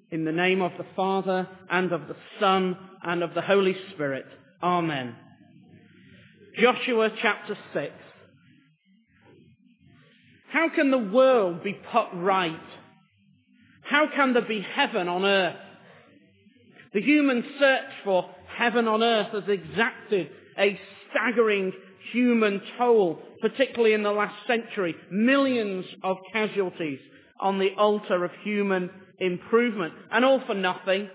In the name of the Father, and of the Son, and of the Holy Spirit. Amen. Joshua chapter 6. How can the world be put right? How can there be heaven on earth? The human search for heaven on earth has exacted a staggering human toll, particularly in the last century. Millions of casualties on the altar of human improvement, and all for nothing.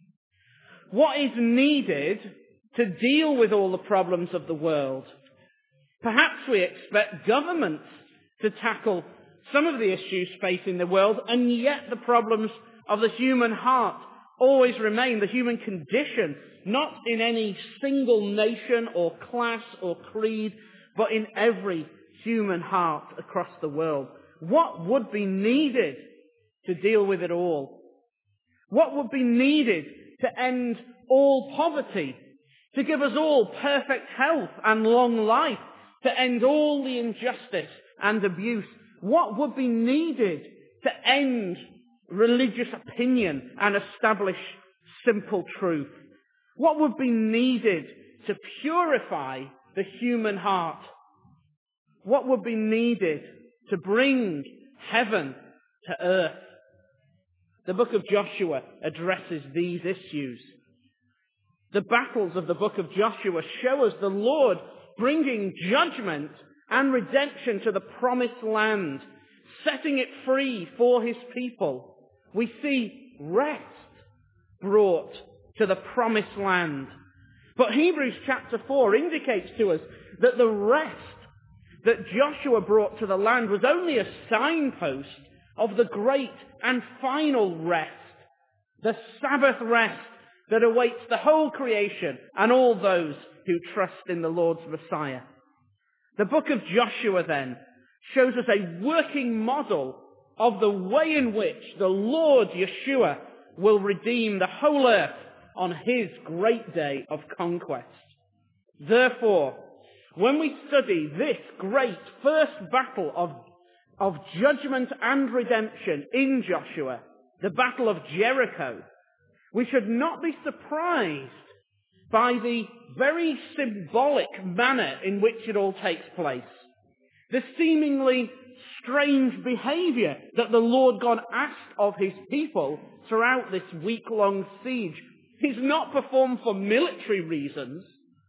What is needed to deal with all the problems of the world? Perhaps we expect governments to tackle some of the issues facing the world, and yet the problems of the human heart always remain, the human condition, not in any single nation or class or creed, but in every human heart across the world. What would be needed to deal with it all? What would be needed to end all poverty, to give us all perfect health and long life, to end all the injustice and abuse? What would be needed to end religious opinion and establish simple truth? What would be needed to purify the human heart? What would be needed to bring heaven to earth? The book of Joshua addresses these issues. The battles of the book of Joshua show us the Lord bringing judgment and redemption to the promised land, setting it free for his people. We see rest brought to the promised land. But Hebrews chapter 4 indicates to us that the rest that Joshua brought to the land was only a signpost of the great and final rest, the Sabbath rest that awaits the whole creation and all those who trust in the Lord's Messiah. The book of Joshua then shows us a working model of the way in which the Lord Yeshua will redeem the whole earth on his great day of conquest. Therefore, when we study this great first battle of judgment and redemption in Joshua, the Battle of Jericho, we should not be surprised by the very symbolic manner in which it all takes place. The seemingly strange behavior that the Lord God asked of his people throughout this week-long siege is not performed for military reasons,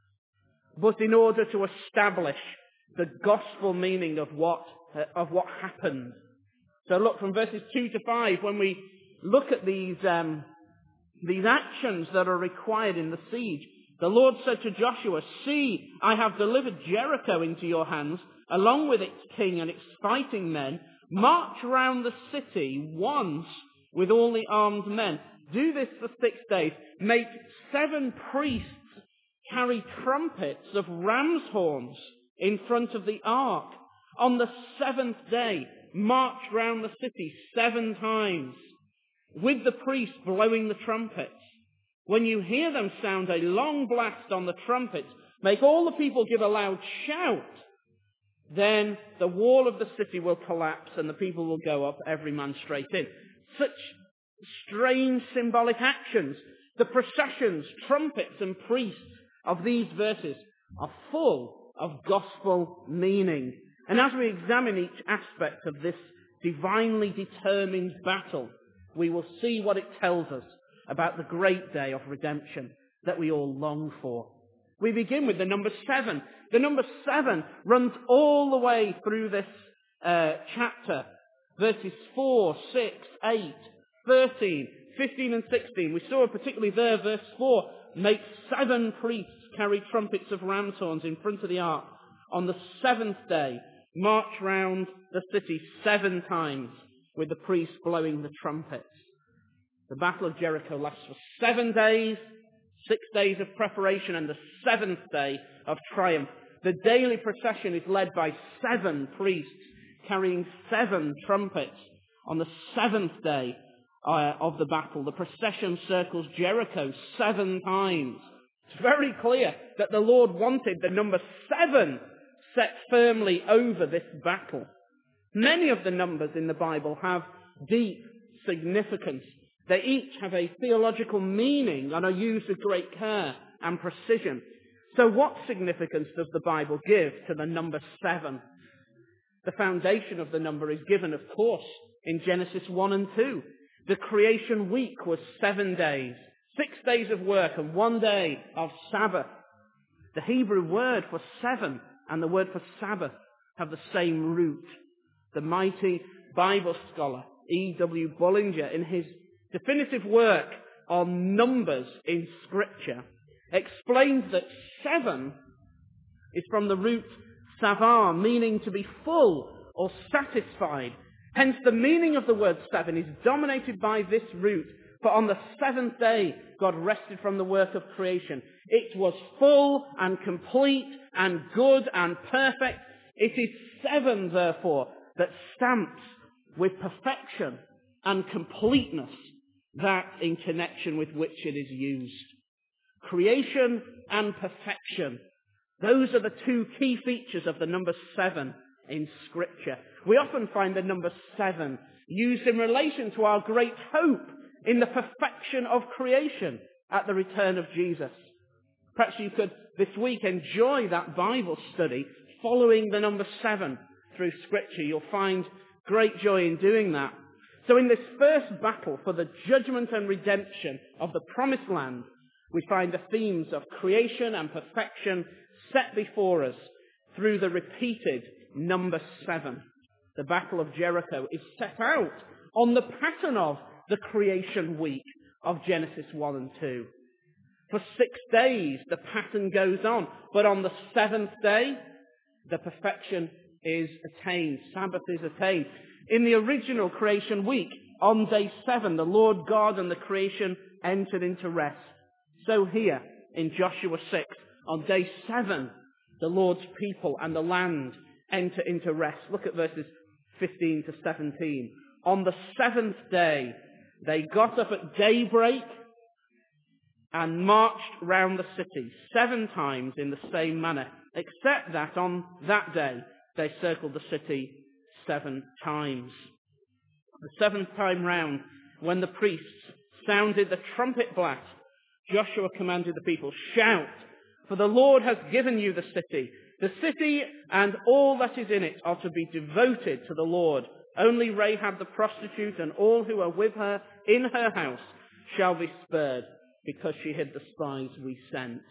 but in order to establish the gospel meaning of what happened. So look, from verses 2 to 5, when we look at these actions that are required in the siege, the Lord said to Joshua, "See, I have delivered Jericho into your hands, along with its king and its fighting men. March round the city once with all the armed men. Do this for 6 days. Make 7 priests carry trumpets of ram's horns in front of the ark. On the 7th day, march round the city 7 times, with the priests blowing the trumpets. When you hear them sound a long blast on the trumpets, make all the people give a loud shout. Then the wall of the city will collapse and the people will go up, every man straight in." Such strange symbolic actions. The processions, trumpets and priests of these verses are full of gospel meaning. And as we examine each aspect of this divinely determined battle, we will see what it tells us about the great day of redemption that we all long for. We begin with the number 7. The number 7 runs all the way through this chapter. Verses 4, 6, 8, 13, 15 and 16. We saw particularly there, verse 4, make 7 priests carry trumpets of ram's horns in front of the ark. On the 7th day, march round the city 7 times with the priests blowing the trumpets. The Battle of Jericho lasts for 7 days, 6 days of preparation, and the 7th day of triumph. The daily procession is led by 7 priests carrying 7 trumpets. On the 7th day of the battle, the procession circles Jericho 7 times. It's very clear that the Lord wanted the number 7 set firmly over this battle. Many of the numbers in the Bible have deep significance. They each have a theological meaning and are used with great care and precision. So what significance does the Bible give to the number 7? The foundation of the number is given, of course, in Genesis 1 and 2. The creation week was 7 days, 6 days of work and 1 day of Sabbath. The Hebrew word for 7 and the word for Sabbath have the same root. The mighty Bible scholar E.W. Bullinger, in his definitive work on numbers in Scripture, explains that 7 is from the root savar, meaning to be full or satisfied. Hence the meaning of the word 7 is dominated by this root. For on the 7th day God rested from the work of creation. It was full and complete and good and perfect. It is 7, therefore, that stamps with perfection and completeness that in connection with which it is used. Creation and perfection. Those are the two key features of the number 7 in Scripture. We often find the number 7 used in relation to our great hope in the perfection of creation at the return of Jesus. Perhaps you could this week enjoy that Bible study following the number 7 through Scripture. You'll find great joy in doing that. So in this first battle for the judgment and redemption of the promised land, we find the themes of creation and perfection set before us through the repeated number 7. The Battle of Jericho is set out on the pattern of the creation week of Genesis 1 and 2. For 6 days the pattern goes on, but on the 7th day the perfection is attained. Sabbath is attained. In the original creation week, on day 7, the Lord God and the creation entered into rest. So here in Joshua 6, on day 7, the Lord's people and the land enter into rest. Look at verses 15 to 17. On the 7th day, they got up at daybreak and marched round the city 7 times in the same manner, except that on that day they circled the city 7 times. The 7th time round, when the priests sounded the trumpet blast, Joshua commanded the people, "Shout, for the Lord has given you the city. The city and all that is in it are to be devoted to the Lord. Only Rahab the prostitute and all who are with her in her house shall be spared, because she hid the spies we sent."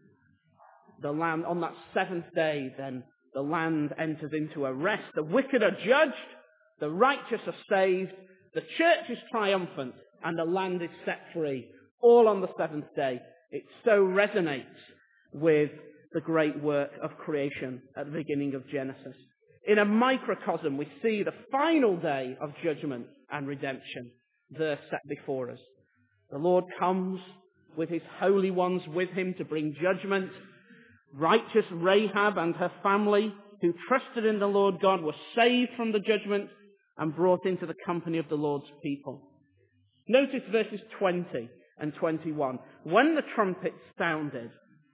The land, on that 7th day, then, the land enters into a rest. The wicked are judged, the righteous are saved, the church is triumphant, and the land is set free. All on the 7th day. It so resonates with the great work of creation at the beginning of Genesis. In a microcosm, we see the final day of judgment and redemption there set before us. The Lord comes with his holy ones with him to bring judgment. Righteous Rahab and her family, who trusted in the Lord God, were saved from the judgment and brought into the company of the Lord's people. Notice verses 20 and 21. When the trumpet sounded,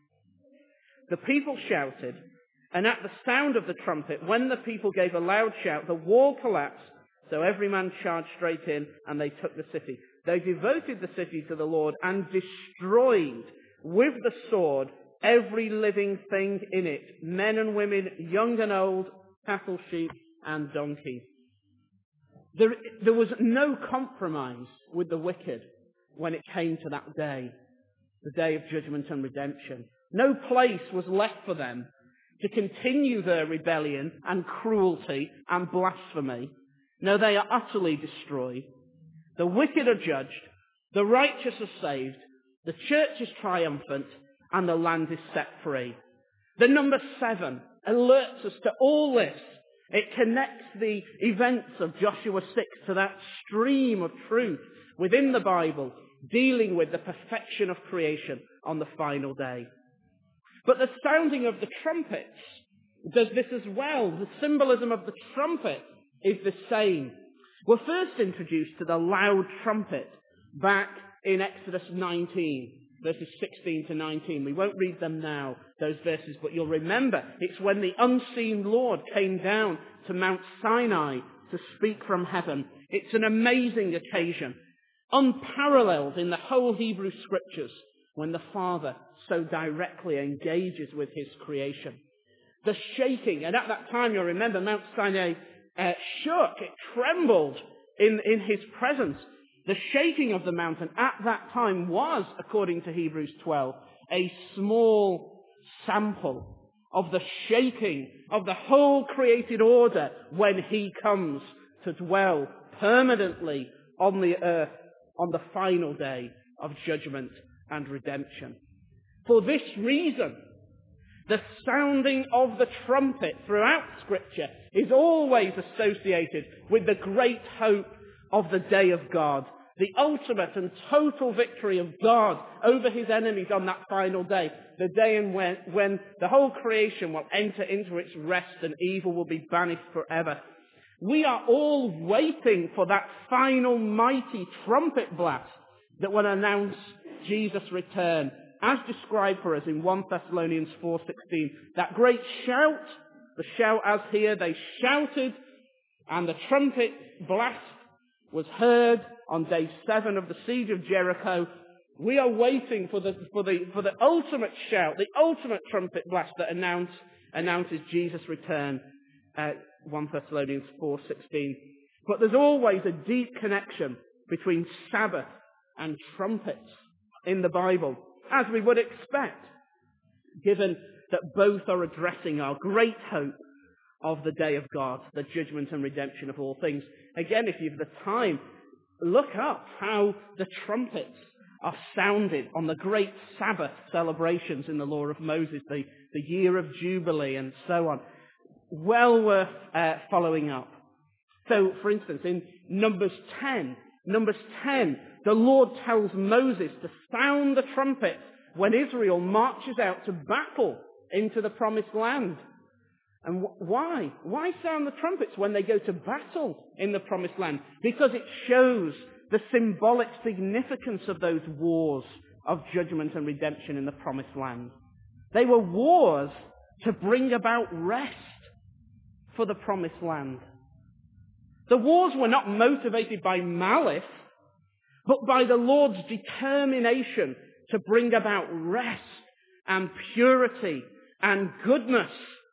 the people shouted, and at the sound of the trumpet, when the people gave a loud shout, the wall collapsed, so every man charged straight in, and they took the city. They devoted the city to the Lord and destroyed with the sword every living thing in it, men and women, young and old, cattle, sheep, and donkeys. There was no compromise with the wicked when it came to that day, the day of judgment and redemption. No place was left for them to continue their rebellion and cruelty and blasphemy. No, they are utterly destroyed. The wicked are judged, the righteous are saved, the church is triumphant, and the land is set free. The number 7 alerts us to all this. It connects the events of Joshua 6 to that stream of truth within the Bible, dealing with the perfection of creation on the final day. But the sounding of the trumpets does this as well. The symbolism of the trumpet is the same. We're first introduced to the loud trumpet back in Exodus 19, verses 16 to 19. We won't read them now, those verses, but you'll remember it's when the unseen Lord came down to Mount Sinai to speak from heaven. It's an amazing occasion. unparalleled in the whole Hebrew Scriptures when the Father so directly engages with his creation. The shaking, and at that time, you'll remember, Mount Sinai shook, it trembled in his presence. The shaking of the mountain at that time was, according to Hebrews 12, a small sample of the shaking of the whole created order when he comes to dwell permanently on the earth on the final day of judgment and redemption. For this reason, the sounding of the trumpet throughout Scripture is always associated with the great hope of the day of God, the ultimate and total victory of God over his enemies on that final day, the day when the whole creation will enter into its rest and evil will be banished forever. We are all waiting for that final mighty trumpet blast that will announce Jesus' return, as described for us in 1 Thessalonians 4:16. That great shout, the shout as here, they shouted, and the trumpet blast was heard on day 7 of the siege of Jericho. We are waiting for the ultimate shout, the ultimate trumpet blast that announces Jesus' return. 1 Thessalonians 4:16. But there's always a deep connection between Sabbath and trumpets in the Bible, as we would expect, given that both are addressing our great hope of the day of God, the judgment and redemption of all things. Again, if you've the time, look up how the trumpets are sounded on the great Sabbath celebrations in the law of Moses, the year of Jubilee and so on. Well worth following up. So, for instance, in Numbers 10, the Lord tells Moses to sound the trumpet when Israel marches out to battle into the promised land. And why? Why sound the trumpets when they go to battle in the promised land? Because it shows the symbolic significance of those wars of judgment and redemption in the promised land. They were wars to bring about rest for the promised land. The wars were not motivated by malice, but by the Lord's determination to bring about rest and purity and goodness.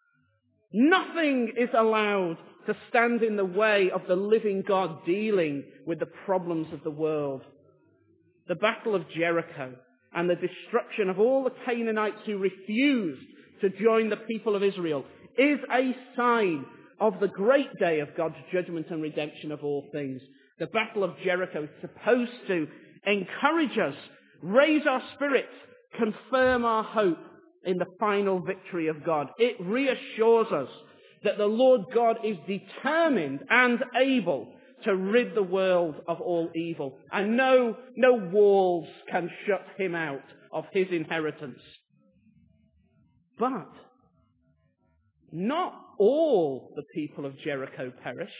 Nothing is allowed to stand in the way of the living God dealing with the problems of the world. The Battle of Jericho and the destruction of all the Canaanites who refused to join the people of Israel is a sign of the great day of God's judgment and redemption of all things. The Battle of Jericho is supposed to encourage us, raise our spirits, confirm our hope in the final victory of God. It reassures us that the Lord God is determined and able to rid the world of all evil, and no walls can shut him out of his inheritance. But not all the people of Jericho perished.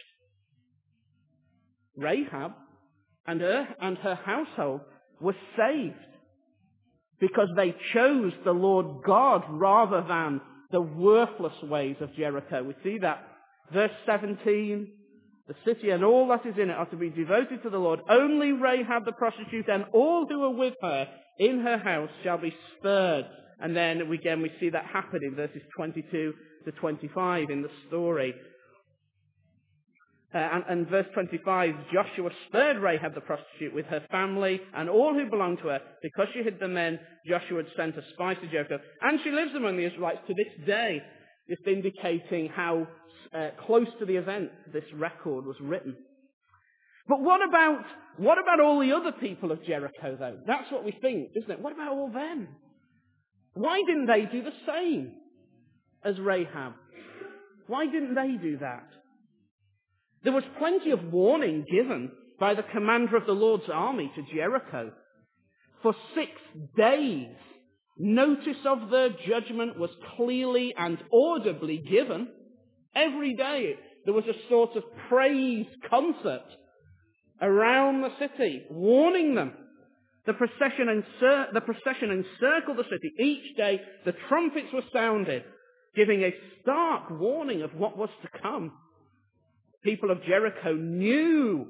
Rahab and her household were saved because they chose the Lord God rather than the worthless ways of Jericho. We see that. Verse 17, the city and all that is in it are to be devoted to the Lord. Only Rahab the prostitute and all who are with her in her house shall be spared. And then again we see that happen in verses 22 to 25 in the story. And verse 25, Joshua spared Rahab the prostitute with her family and all who belonged to her. Because she hid the men, Joshua had sent a spy to Jericho. And she lives among the Israelites to this day, just indicating how close to the event this record was written. But what about all the other people of Jericho, though? That's what we think, isn't it? What about all them? Why didn't they do the same as Rahab? Why didn't they do that? There was plenty of warning given by the commander of the Lord's army to Jericho. For 6 days, notice of their judgment was clearly and audibly given. Every day there was a sort of praise concert around the city, warning them. The procession encircled the city. Each day the trumpets were sounded, giving a stark warning of what was to come. People of Jericho knew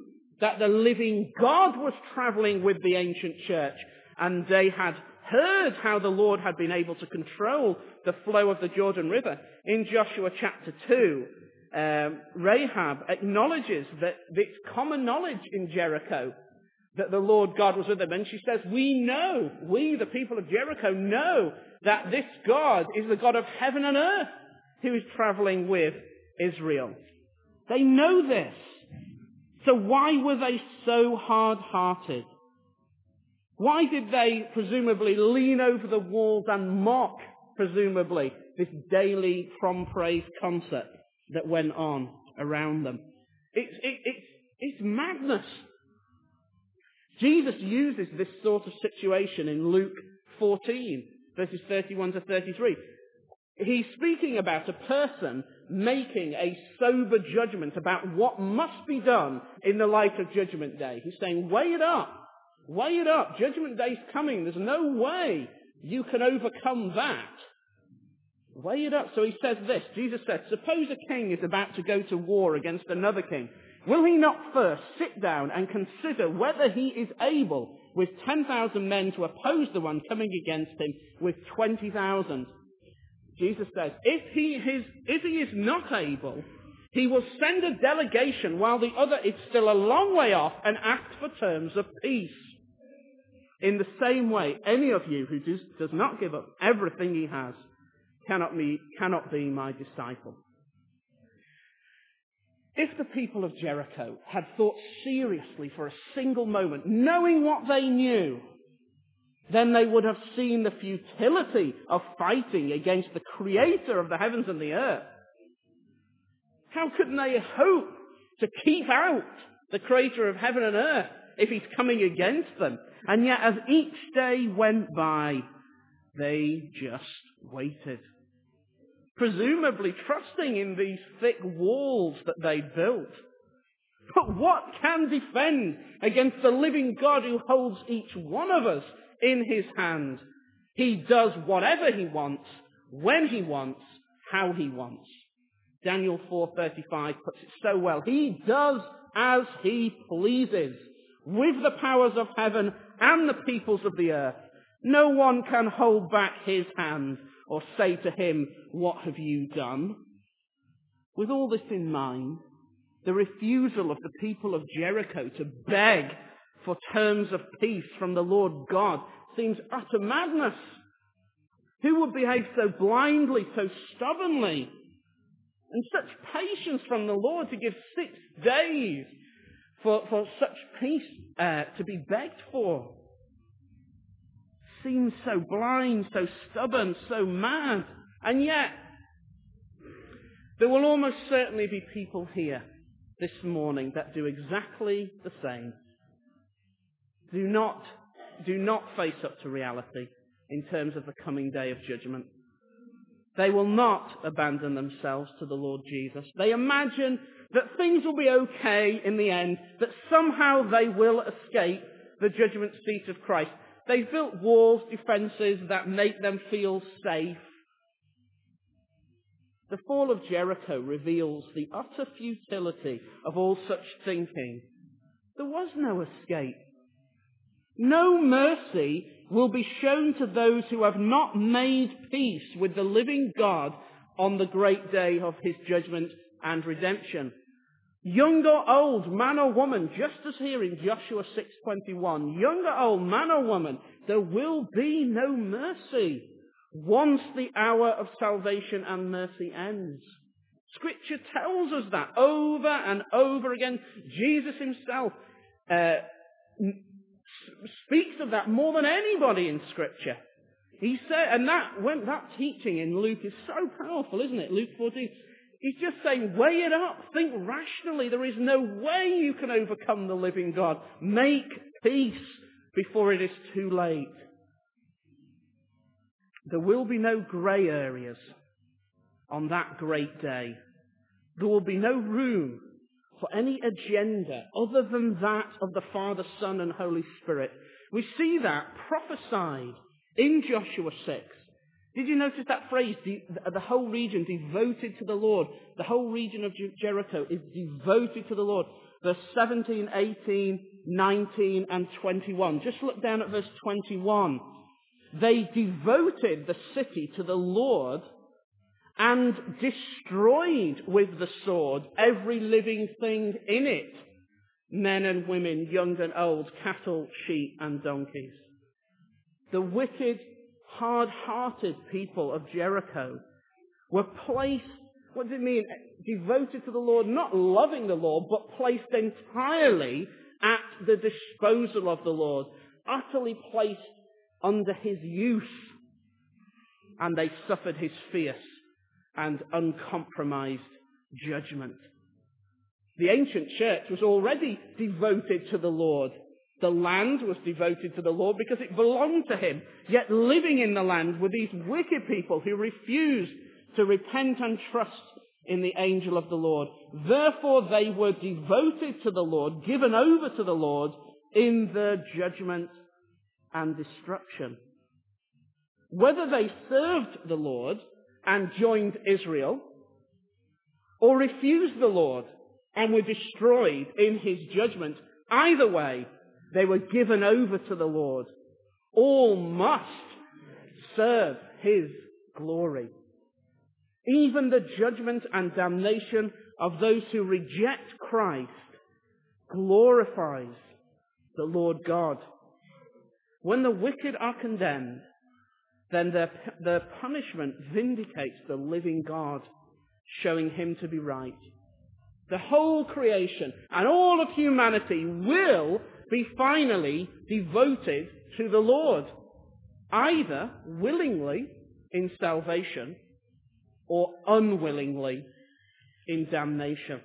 that the living God was traveling with the ancient church, and they had heard how the Lord had been able to control the flow of the Jordan River. In Joshua chapter 2, Rahab acknowledges that it's common knowledge in Jericho that the Lord God was with them. And she says, we, the people of Jericho, know that this God is the God of heaven and earth who is traveling with Israel. They know this. So why were they so hard-hearted? Why did they presumably lean over the walls and mock, presumably, this daily prom praise concert that went on around them? It's madness. Jesus uses this sort of situation in Luke 14, verses 31 to 33. He's speaking about a person making a sober judgment about what must be done in the light of Judgment Day. He's saying, weigh it up. Weigh it up. Judgment Day's coming. There's no way you can overcome that. Weigh it up. So he says this. Jesus says, suppose a king is about to go to war against another king. Will he not first sit down and consider whether he is able with 10,000 men to oppose the one coming against him with 20,000? Jesus says, if he is not able, he will send a delegation while the other is still a long way off and ask for terms of peace. In the same way, any of you who does not give up everything he has cannot be my disciple. If the people of Jericho had thought seriously for a single moment, knowing what they knew, then they would have seen the futility of fighting against the creator of the heavens and the earth. How could they hope to keep out the creator of heaven and earth if he's coming against them? And yet, as each day went by, they just waited, presumably trusting in these thick walls that they built. But what can defend against the living God who holds each one of us in his hand? He does whatever he wants, when he wants, how he wants. Daniel 4:35 puts it so well. He does as he pleases, with the powers of heaven and the peoples of the earth. No one can hold back his hand or say to him, what have you done? With all this in mind, the refusal of the people of Jericho to beg for terms of peace from the Lord God seems utter madness. Who would behave so blindly, so stubbornly? And such patience from the Lord to give 6 days for such peace to be begged for. Seems so blind, so stubborn, so mad. And yet, there will almost certainly be people here this morning that do exactly the same. Do not face up to reality in terms of the coming day of judgment. They will not abandon themselves to the Lord Jesus. They imagine that things will be okay in the end, that somehow they will escape the judgment seat of Christ. They've built walls, defenses that make them feel safe. The fall of Jericho reveals the utter futility of all such thinking. There was no escape. No mercy will be shown to those who have not made peace with the living God on the great day of his judgment and redemption. Young or old, man or woman, just as here in Joshua 6:21, young or old, man or woman, there will be no mercy once the hour of salvation and mercy ends. Scripture tells us that over and over again. Jesus himself speaks of that more than anybody in Scripture. He said, and that teaching in Luke is so powerful, isn't it? Luke 14. He's just saying, weigh it up, think rationally. There is no way you can overcome the living God. Make peace before it is too late. There will be no grey areas on that great day. There will be no room for any agenda other than that of the Father, Son, and Holy Spirit. We see that prophesied in Joshua 6. Did you notice that phrase, the whole region devoted to the Lord? The whole region of Jericho is devoted to the Lord. verse 17, 18, 19, and 21. Just look down at verse 21. They devoted the city to the Lord and destroyed with the sword every living thing in it, men and women, young and old, cattle, sheep, and donkeys. The wicked, hard-hearted people of Jericho were placed, what does it mean? Devoted to the Lord, not loving the Lord, but placed entirely at the disposal of the Lord, utterly placed under his use, and they suffered his fierce and uncompromised judgment. The ancient church was already devoted to the Lord. The land was devoted to the Lord because it belonged to him. Yet living in the land were these wicked people who refused to repent and trust in the angel of the Lord. Therefore they were devoted to the Lord, given over to the Lord in their judgment and destruction. Whether they served the Lord and joined Israel, or refused the Lord and were destroyed in his judgment, either way, they were given over to the Lord. All must serve his glory. Even the judgment and damnation of those who reject Christ glorifies the Lord God. When the wicked are condemned, then their punishment vindicates the living God, showing him to be right. The whole creation and all of humanity will be finally devoted to the Lord, either willingly in salvation or unwillingly in damnation.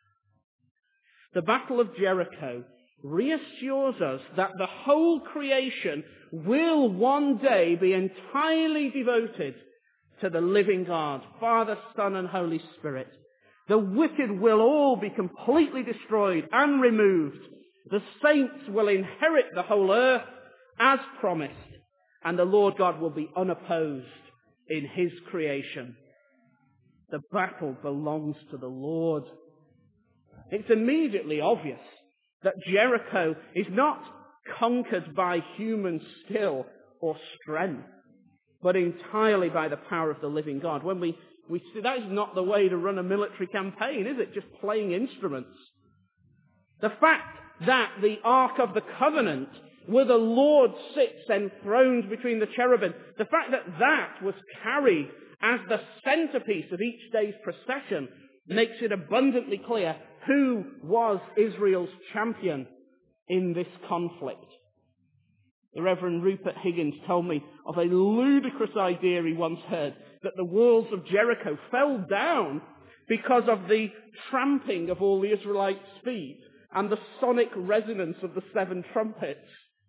The Battle of Jericho reassures us that the whole creation will one day be entirely devoted to the living God, Father, Son, and Holy Spirit. The wicked will all be completely destroyed and removed. The saints will inherit the whole earth as promised, and the Lord God will be unopposed in his creation. The battle belongs to the Lord. It's immediately obvious that Jericho is not conquered by human skill or strength, but entirely by the power of the living God. When we see that is not the way to run a military campaign, is it? Just playing instruments. The fact that the Ark of the Covenant, where the Lord sits enthroned between the cherubim, the fact that that was carried as the centerpiece of each day's procession makes it abundantly clear who was Israel's champion in this conflict. The Reverend Rupert Higgins told me of a ludicrous idea he once heard, that the walls of Jericho fell down because of the tramping of all the Israelites' feet and the sonic resonance of the 7 trumpets.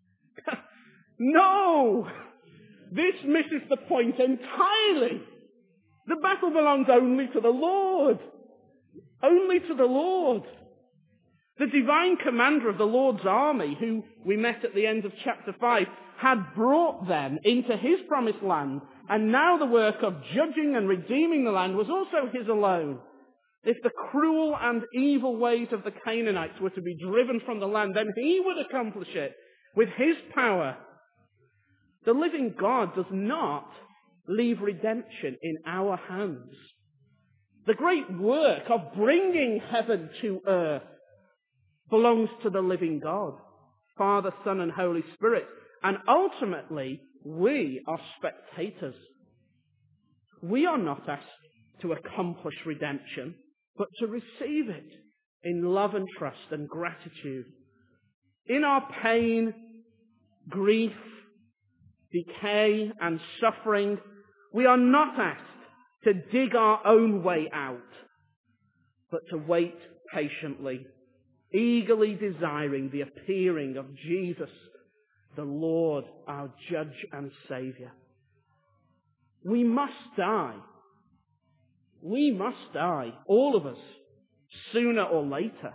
No! This misses the point entirely. The battle belongs only to the Lord. Only to the Lord. The divine commander of the Lord's army, who we met at the end of chapter 5, had brought them into his promised land, and now the work of judging and redeeming the land was also his alone. If the cruel and evil ways of the Canaanites were to be driven from the land, then he would accomplish it with his power. The living God does not leave redemption in our hands. The great work of bringing heaven to earth belongs to the living God, Father, Son, and Holy Spirit. And ultimately, we are spectators. We are not asked to accomplish redemption, but to receive it in love and trust and gratitude. In our pain, grief, decay, and suffering, we are not asked to dig our own way out, but to wait patiently, eagerly desiring the appearing of Jesus, the Lord, our Judge and Saviour. We must die. We must die, all of us, sooner or later.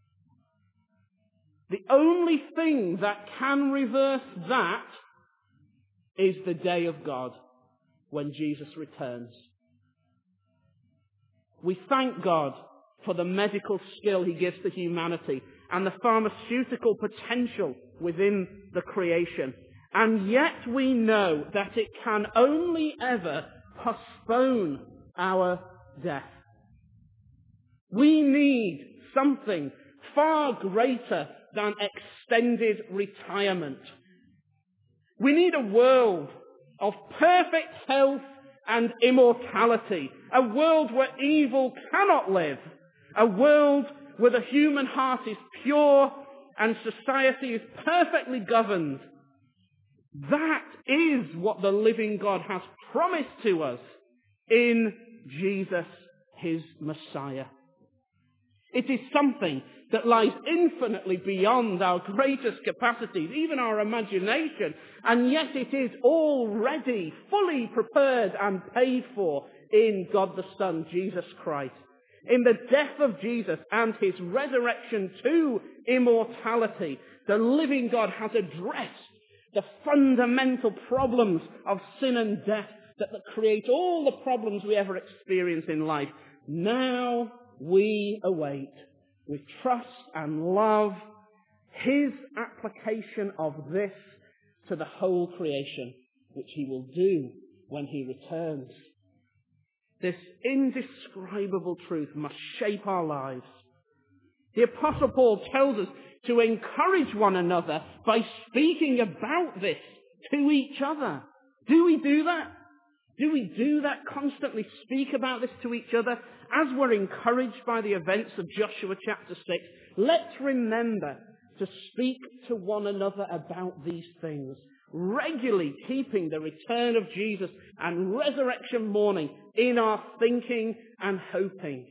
The only thing that can reverse that is the day of God, when Jesus returns. We thank God for the medical skill he gives to humanity and the pharmaceutical potential within the creation. And yet we know that it can only ever postpone our death. We need something far greater than extended retirement. We need a world of perfect health and immortality, a world where evil cannot live, a world where the human heart is pure and society is perfectly governed. That is what the living God has promised to us in Jesus, his Messiah. It is something that lies infinitely beyond our greatest capacities, even our imagination, and yet it is already fully prepared and paid for in God the Son, Jesus Christ. In the death of Jesus and his resurrection to immortality, the living God has addressed the fundamental problems of sin and death that create all the problems we ever experience in life. Now we await with trust and love his application of this to the whole creation, which he will do when he returns. This indescribable truth must shape our lives. The Apostle Paul tells us to encourage one another by speaking about this to each other. Do we do that? Do we do that, constantly speak about this to each other? As we're encouraged by the events of Joshua chapter 6, let's remember to speak to one another about these things, regularly keeping the return of Jesus and resurrection morning in our thinking and hoping.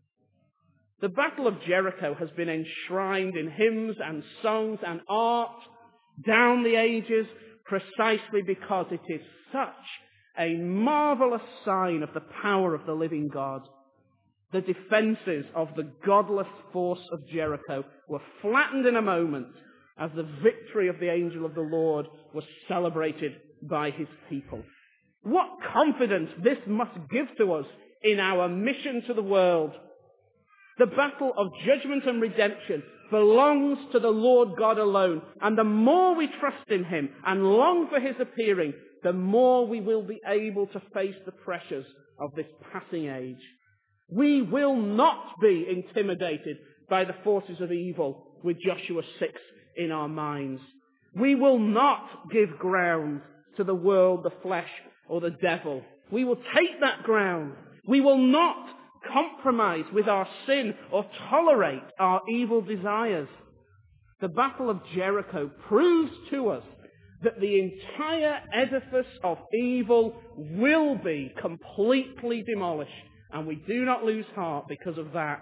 The Battle of Jericho has been enshrined in hymns and songs and art down the ages precisely because it is such a marvelous sign of the power of the living God. The defences of the godless force of Jericho were flattened in a moment as the victory of the angel of the Lord was celebrated by his people. What confidence this must give to us in our mission to the world. The battle of judgment and redemption belongs to the Lord God alone, and the more we trust in him and long for his appearing, the more we will be able to face the pressures of this passing age. We will not be intimidated by the forces of evil with Joshua 6 in our minds. We will not give ground to the world, the flesh, or the devil. We will take that ground. We will not compromise with our sin or tolerate our evil desires. The Battle of Jericho proves to us that the entire edifice of evil will be completely demolished, and we do not lose heart because of that.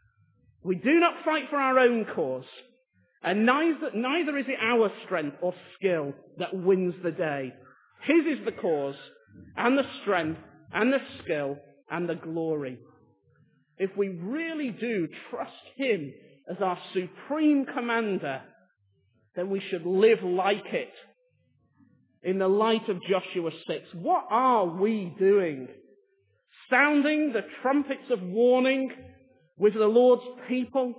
We do not fight for our own cause, and neither is it our strength or skill that wins the day. His is the cause, and the strength, and the skill, and the glory. If we really do trust him as our supreme commander, then we should live like it. In the light of Joshua 6, what are we doing? Sounding the trumpets of warning with the Lord's people?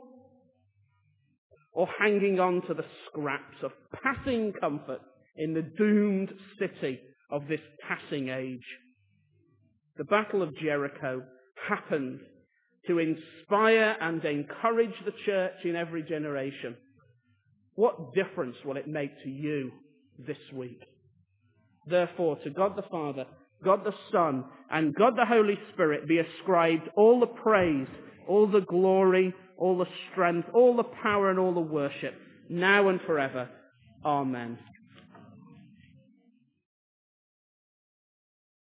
Or hanging on to the scraps of passing comfort in the doomed city of this passing age? The Battle of Jericho happened to inspire and encourage the church in every generation. What difference will it make to you this week? Therefore, to God the Father, God the Son, and God the Holy Spirit be ascribed all the praise, all the glory, all the strength, all the power, and all the worship, now and forever. Amen.